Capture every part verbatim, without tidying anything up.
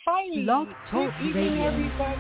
Hi, Blog Talk good evening, Radio. everybody.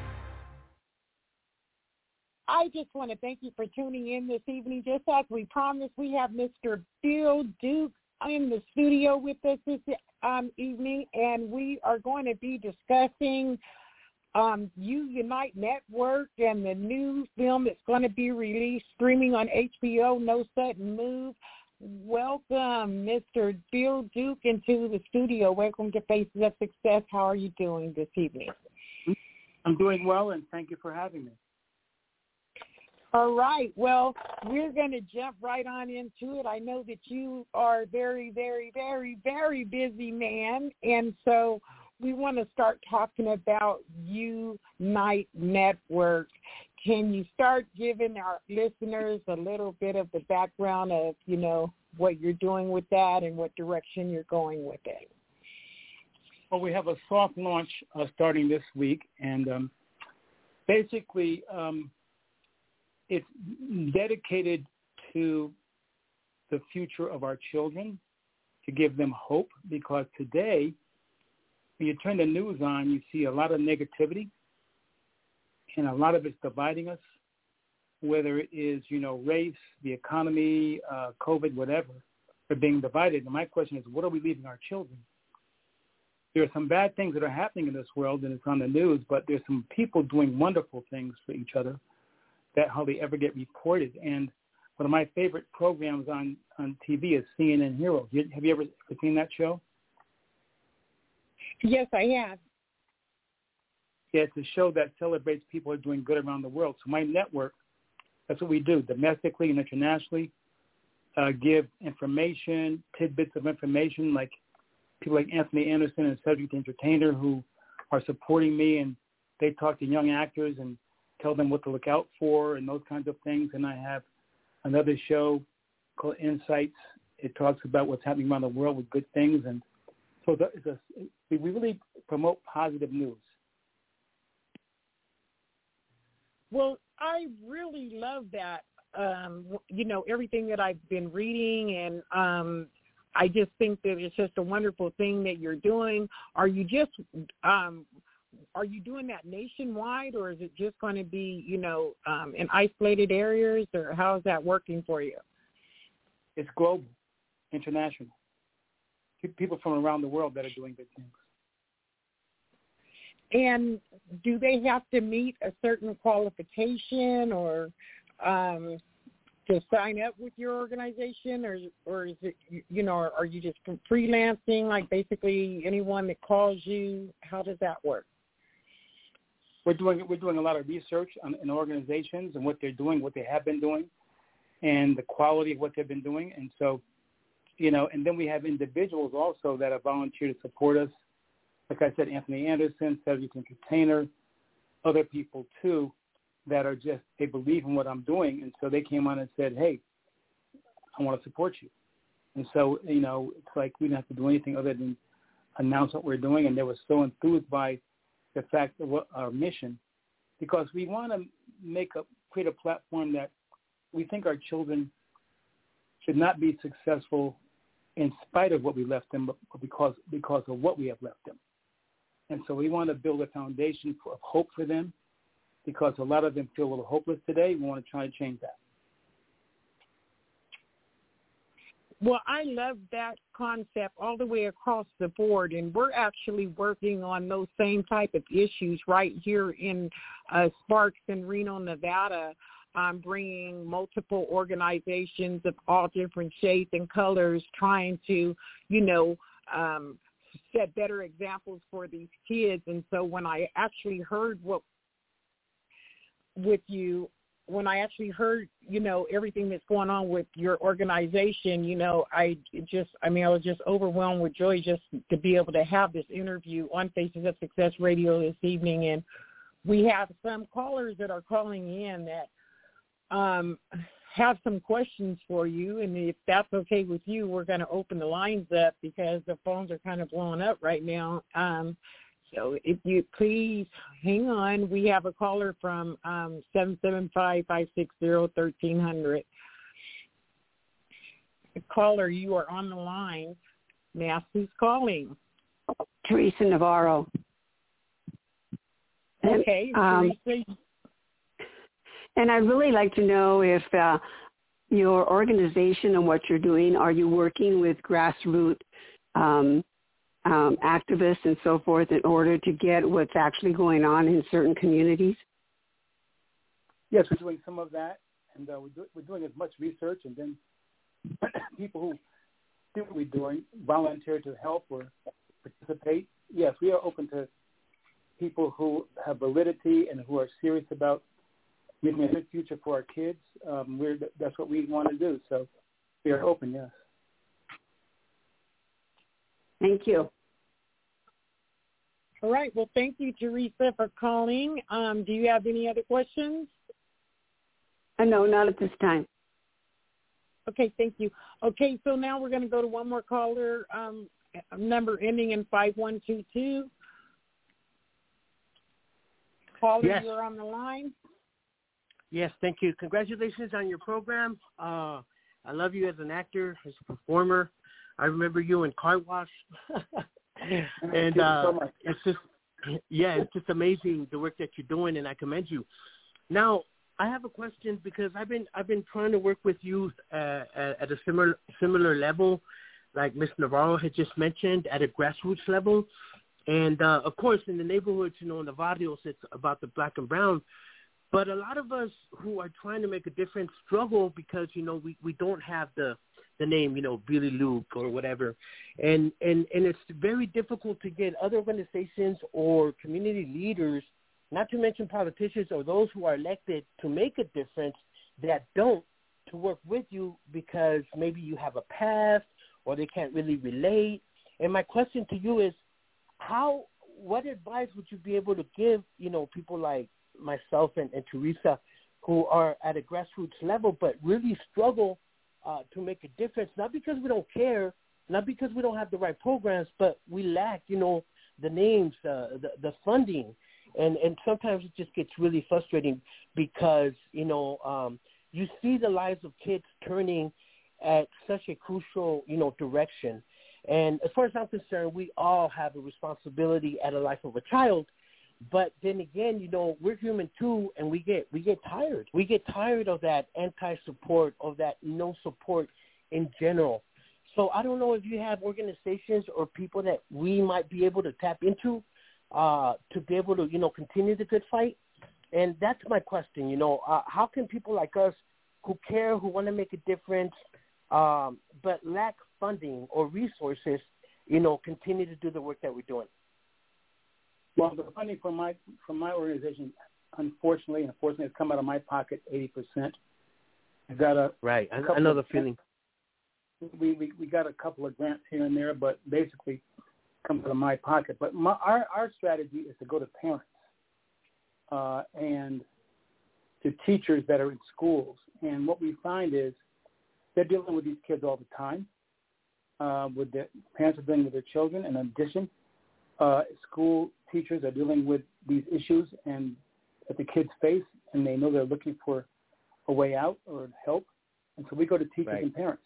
I just want to thank you for tuning in this evening. Just as we promised, we have Mister Bill Duke in the studio with us this um, evening, and we are going to be discussing um, U Unite Network and the new film that's going to be released streaming on H B O, No Sudden Move. Welcome, Mister Bill Duke, into the studio. Welcome to Faces of Success. How are you doing this evening? I'm doing well, and thank you for having me. All right. Well, we're going to jump right on into it. I know that you are a very, very, very, very busy man, and so we want to start talking about Unite Network. Can you start giving our listeners a little bit of the background of, you know, what you're doing with that and what direction you're going with it? Well, we have a soft launch uh, starting this week, and um, basically um, it's dedicated to the future of our children, to give them hope, because today, when you turn the news on, you see a lot of negativity, and a lot of it's dividing us, whether it is, you know, race, the economy, uh, COVID, whatever. We're being divided. And my question is, what are we leaving our children? There are some bad things that are happening in this world, and it's on the news, but there's some people doing wonderful things for each other that hardly ever get reported. And one of my favorite programs on, on T V is C N N Heroes. Have you ever seen that show? Yes, I have. Yeah, it's a show that celebrates people who are doing good around the world. So my network, that's what we do, domestically and internationally, uh, give information, tidbits of information, like people like Anthony Anderson and Cedric the Entertainer, who are supporting me, and they talk to young actors and tell them what to look out for and those kinds of things. And I have another show called Insights. It talks about what's happening around the world with good things. And so it's a, we really promote positive news. Well, I really love that, um, you know, everything that I've been reading, and um, I just think that it's just a wonderful thing that you're doing. Are you just, um, are you doing that nationwide, or is it just going to be, you know, um, in isolated areas, or how is that working for you? It's global, international. People from around the world that are doing good things. And do they have to meet a certain qualification or um, to sign up with your organization, or or is it, you know, are you just freelancing, like basically anyone that calls you? How does that work? We're doing we're doing a lot of research on in organizations and what they're doing, what they have been doing, and the quality of what they've been doing. And so, you know, and then we have individuals also that have volunteered to support us. Like I said, Anthony Anderson, Cedric Entertainer, other people too, that are just, they believe in what I'm doing. And so they came on and said, hey, I want to support you. And so, you know, it's like we didn't have to do anything other than announce what we're doing. And they were so enthused by the fact of what our mission, because we want to make a, create a platform that we think our children should not be successful in spite of what we left them, but because, because of what we have left them. And so we want to build a foundation for, of hope for them, because a lot of them feel a little hopeless today. We want to try to change that. Well, I love that concept all the way across the board, and we're actually working on those same type of issues right here in uh, Sparks in Reno, Nevada. I'm bringing multiple organizations of all different shapes and colors, trying to, you know, um, set better examples for these kids. And so when I actually heard what with you, when I actually heard, you know, everything that's going on with your organization, you know, I just, I mean, I was just overwhelmed with joy just to be able to have this interview on Faces of Success Radio this evening. And we have some callers that are calling in that um, have some questions for you. And if that's okay with you, we're going to open the lines up because the phones are kind of blowing up right now. Um, So if you please hang on, we have a caller from um, seven seven five, five six zero, one three zero zero. Caller, you are on the line. May I ask who's calling? Teresa Navarro. Okay. Um, and I'd really like to know if uh, your organization and what you're doing, are you working with grassroots um, um, activists and so forth in order to get what's actually going on in certain communities? Yes, we're doing some of that, and uh, we're, do, we're doing as much research, and then people who see what we're doing volunteer to help or participate. Yes, we are open to people who have validity and who are serious about giving a good future for our kids. Um, we're, that's what we want to do, so we are open, yes. Thank you. All right. Well, thank you, Teresa, for calling. Um, do you have any other questions? Uh, no, not at this time. Okay, thank you. Okay, so now we're going to go to one more caller, um, number ending in five one two two. Caller, yes. you're on the line. Yes, thank you. Congratulations on your program. Uh, I love you as an actor, as a performer. I remember you in Car Wash. and uh, so it's just, yeah, it's just amazing the work that you're doing, and I commend you. Now, I have a question because I've been I've been trying to work with youth uh, at a similar similar level, like Miz Navarro had just mentioned, at a grassroots level, and uh, of course in the neighborhoods, you know, in the barrios, it's about the black and brown. But a lot of us who are trying to make a difference struggle because, you know, we, we don't have the, the name, you know, Billy Luke or whatever. And, and, and it's very difficult to get other organizations or community leaders, not to mention politicians or those who are elected to make a difference that don't, to work with you because maybe you have a past or they can't really relate. And my question to you is, how, what advice would you be able to give, you know, people like myself and, and Teresa, who are at a grassroots level but really struggle uh, to make a difference, not because we don't care, not because we don't have the right programs, but we lack, you know, the names, uh, the, the funding. And, and sometimes it just gets really frustrating because, you know, um, you see the lives of kids turning at such a crucial, you know, direction. And as far as I'm concerned, we all have a responsibility at a life of a child. But then again, you know, we're human too, and we get we get tired. We get tired of that anti-support, of that no support in general. So I don't know if you have organizations or people that we might be able to tap into uh, to be able to, you know, continue the good fight. And that's my question, you know, uh, how can people like us who care, who want to make a difference, um, but lack funding or resources, you know, continue to do the work that we're doing? Well, the funding from my from my organization, unfortunately, unfortunately, has come out of my pocket eighty percent. I got a right. I, I know the feeling. We, we we got a couple of grants here and there, but basically, come out of my pocket. But my, our our strategy is to go to parents uh, and to teachers that are in schools, and what we find is they're dealing with these kids all the time. Uh, with the parents are dealing with their children, and in addition, uh, school teachers are dealing with these issues and that the kids face, and they know they're looking for a way out or help. And so we go to teachers right. and parents.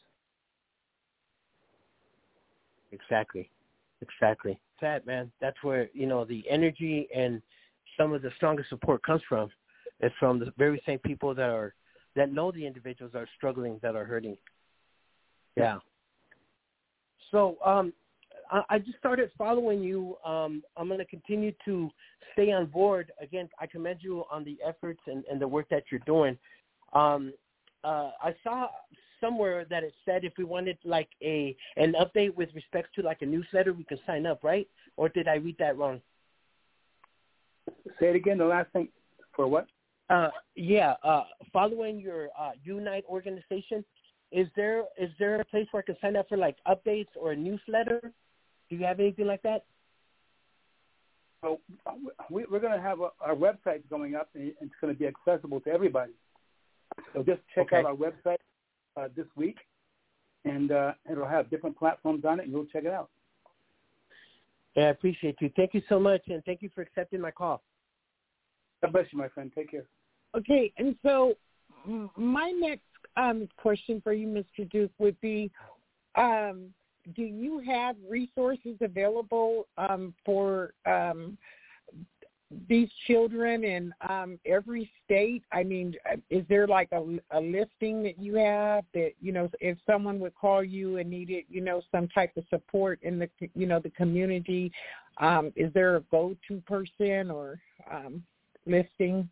Exactly. Exactly. Sad, man. That's where, you know, the energy and some of the strongest support comes from. It's from the very same people that are, that know the individuals are struggling, that are hurting. Yeah. So, um, I just started following you. Um, I'm going to continue to stay on board. Again, I commend you on the efforts and, and the work that you're doing. Um, uh, I saw somewhere that it said if we wanted like a an update with respect to like a newsletter, we can sign up, right? Or did I read that wrong? Say it again, the last thing. For what? Uh, yeah, uh, following your uh, Unite organization, is there is there a place where I can sign up for like updates or a newsletter? Do you have anything like that? So we, we're going to have a, our website going up, and it's going to be accessible to everybody. So just check okay. out our website uh, this week, and uh, it'll have different platforms on it, and you'll check it out. Yeah, I appreciate you. Thank you so much, and thank you for accepting my call. God bless you, my friend. Take care. Okay, and so my next um, question for you, Mister Duke, would be, um, do you have resources available um, for um, these children in um, every state? I mean, is there like a, a listing that you have that, you know, if someone would call you and needed, you know, some type of support in the, you know, the community, um, is there a go-to person or um, listing?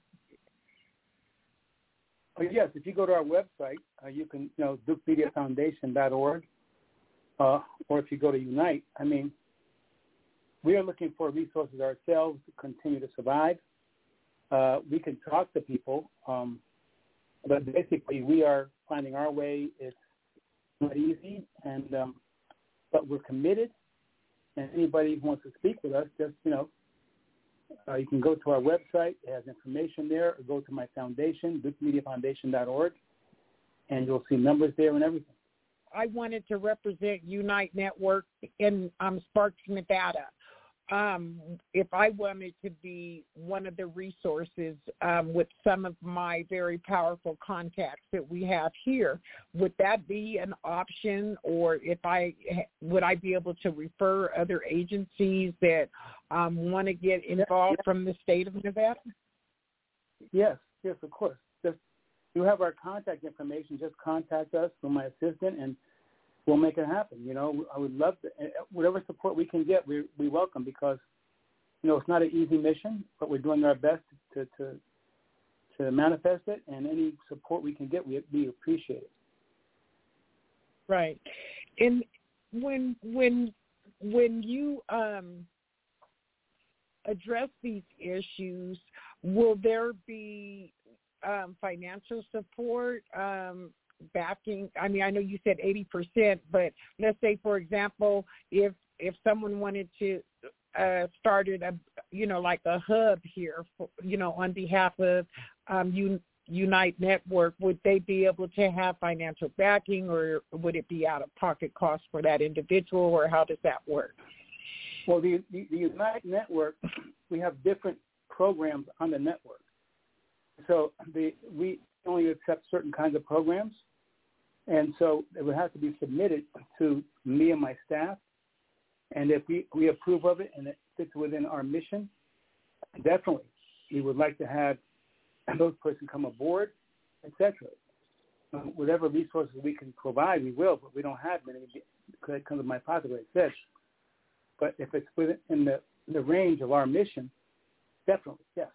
Oh, yes, if you go to our website, uh, you can, you know, duke media foundation dot org, uh, or if you go to Unite, I mean, we are looking for resources ourselves to continue to survive. Uh, we can talk to people, um, but basically we are finding our way. It's not easy, and um, but we're committed. And anybody who wants to speak with us, just, you know, uh, you can go to our website. It has information there, or go to my foundation, duke media foundation dot org, and you'll see numbers there and everything. I wanted to represent Unite Network in um, Sparks, Nevada. Um, if I wanted to be one of the resources um, with some of my very powerful contacts that we have here, would that be an option? Or if I would I be able to refer other agencies that um, want to get involved yes. from the state of Nevada? Yes, yes, of course. Just you have our contact information. Just contact us through my assistant, and we'll make it happen. You know, I would love to, whatever support we can get, we we welcome, because, you know, it's not an easy mission, but we're doing our best to to, to manifest it, and any support we can get, we we appreciate it. Right. And when when when you um, address these issues, will there be um, financial support? Um, backing? I mean, I know you said eighty percent, but let's say, for example, if if someone wanted to uh, started a, you know, like a hub here, for, you know, on behalf of um, Un- Unite Network, would they be able to have financial backing, or would it be out of pocket cost for that individual, or how does that work? Well, the, the, the Unite Network, we have different programs on the network. So the, we only accept certain kinds of programs. And so it would have to be submitted to me and my staff. And if we, we approve of it and it fits within our mission, definitely we would like to have those persons come aboard, et cetera. Um, whatever resources we can provide, we will, but we don't have many because it comes to my pocket, like I said. But if it's within the, the range of our mission, definitely, yes.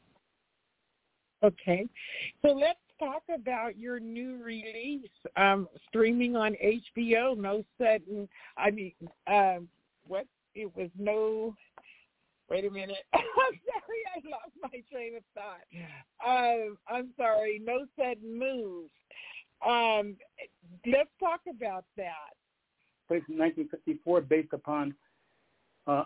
Okay. So let's talk about your new release, um, streaming on H B O. No sudden, I mean, um, what? It was no, wait a minute. I'm sorry, I lost my train of thought. Um, I'm sorry, No Sudden Moves. Um, let's talk about that. Placed in nineteen fifty-four, based upon, uh,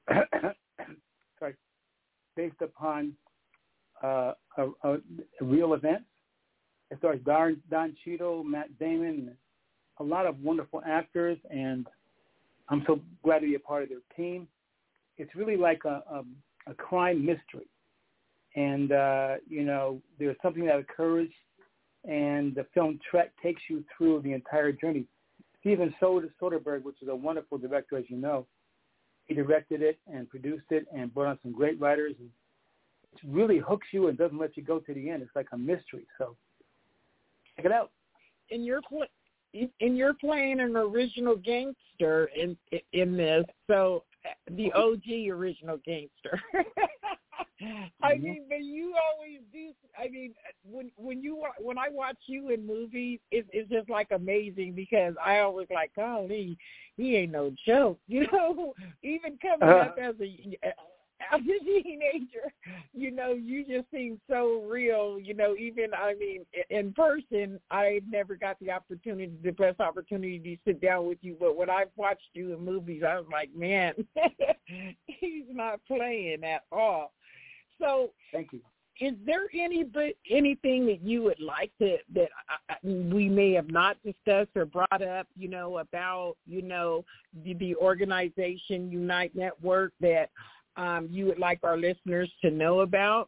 sorry, based upon uh, a, a real event. It stars Don, Don Cheadle, Matt Damon, a lot of wonderful actors, and I'm so glad to be a part of their team. It's really like a, a, a crime mystery. And, uh, you know, there's something that occurs, and the film Trek takes you through the entire journey. Steven Soderbergh, which is a wonderful director, as you know, he directed it and produced it and brought on some great writers. And it really hooks you and doesn't let you go to the end. It's like a mystery. So check it out. And you're pl- and you're playing an original gangster in in this, so the O G original gangster. I mean, but you always do. I mean, when when you when I watch you in movies, it, it's just like amazing, because I always like, golly, he ain't no joke, you know. Even coming uh, up as a as a teenager, you know, you just seem so real, you know. Even, I mean, in person, I never got the opportunity, the best opportunity to sit down with you. But when I've watched you in movies, I was like, man, he's not playing at all. So, thank you. Is there any but anything that you would like to that I, we may have not discussed or brought up, you know, about, you know, the, the organization Unite Network that um, you would like our listeners to know about?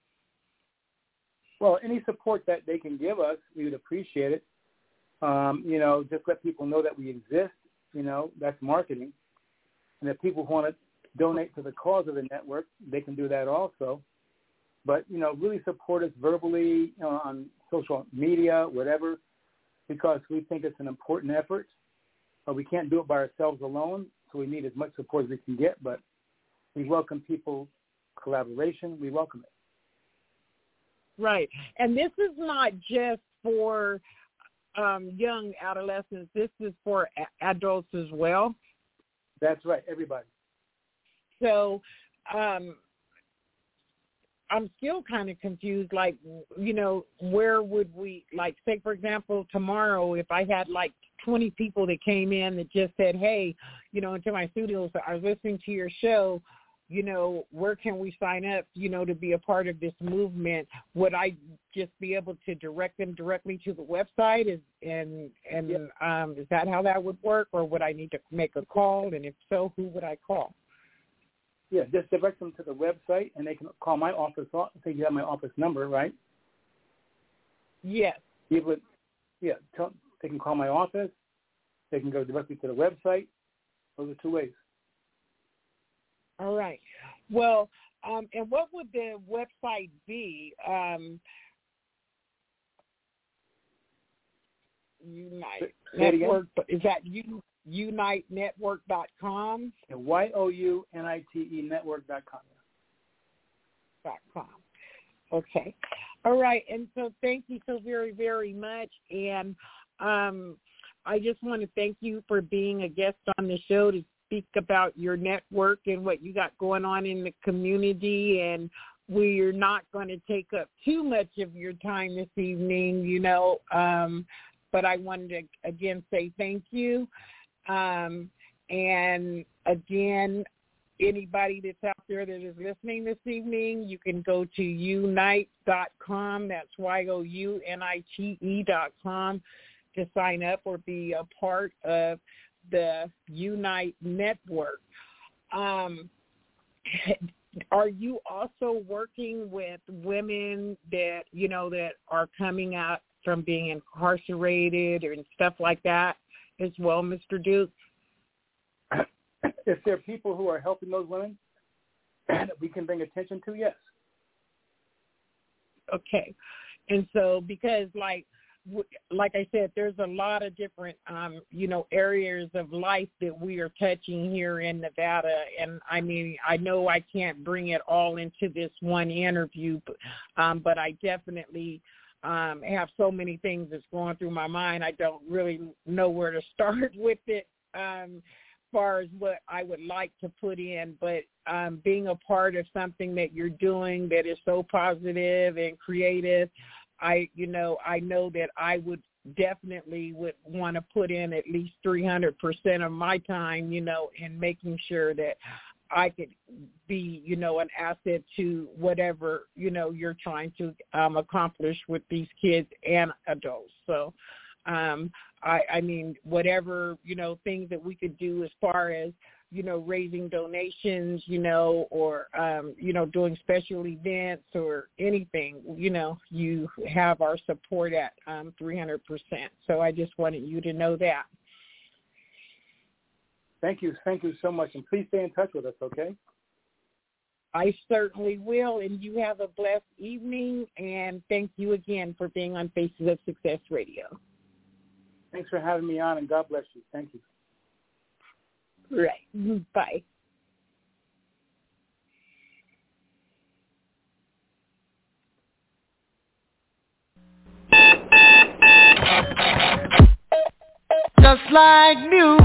Well, any support that they can give us, we would appreciate it. Um, you know, just let people know that we exist. You know, that's marketing. And if people want to donate to the cause of the network, they can do that also. But, you know, really support us verbally, you know, on social media, whatever, because we think it's an important effort. But we can't do it by ourselves alone, so we need as much support as we can get. But we welcome people collaboration. We welcome it. Right. And this is not just for um, young adolescents. This is for a- adults as well. That's right, everybody. So um, I'm still kind of confused, like, you know, where would we, like, say, for example, tomorrow, if I had, like, twenty people that came in that just said, hey, you know, into my studios, I was listening to your show, you know, where can we sign up, you know, to be a part of this movement? Would I just be able to direct them directly to the website? Is, and and yep. um, is that how that would work? Or would I need to make a call? And if so, who would I call? Yeah, just direct them to the website, and they can call my office. I think you have my office number, right? Yes. You would, yeah, tell, they can call my office. They can go directly to the website. Those are two ways. All right. Well, um, and what would the website be? Um, Unite Network. Is that you? unite network dot com? Y O U N I T E network dot com. Dot com. Okay. All right. And so thank you so very, very much. And um, I just want to thank you for being a guest on the show to speak about your network and what you got going on in the community. And we're not going to take up too much of your time this evening, you know, um, but I wanted to, again, say thank you. Um, and again, anybody that's out there that is listening this evening, you can go to unite dot com. That's Y O U N I T E dot com to sign up or be a part of the Unite Network. Um, are you also working with women that, you know, that are coming out from being incarcerated and stuff like that as well, Mister Duke? If there are people who are helping those women that we can bring attention to, yes. Okay. And so because, like, like I said, there's a lot of different, um, you know, areas of life that we are touching here in Nevada. And, I mean, I know I can't bring it all into this one interview, but, um, but I definitely um, have so many things that's going through my mind. I don't really know where to start with it um, as far as what I would like to put in. But um, being a part of something that you're doing that is so positive and creative, I, you know, I know that I would definitely would want to put in at least three hundred percent of my time, you know, in making sure that I could be, you know, an asset to whatever, you know, you're trying to um, accomplish with these kids and adults. So, um, I, I mean, whatever, you know, things that we could do as far as, you know, raising donations, you know, or, um, you know, doing special events or anything, you know, you have our support at um, three hundred percent. So I just wanted you to know that. Thank you. Thank you so much. And please stay in touch with us, okay? I certainly will. And you have a blessed evening. And thank you again for being on Faces of Success Radio. Thanks for having me on, and God bless you. Thank you. Right. Bye. Just like music.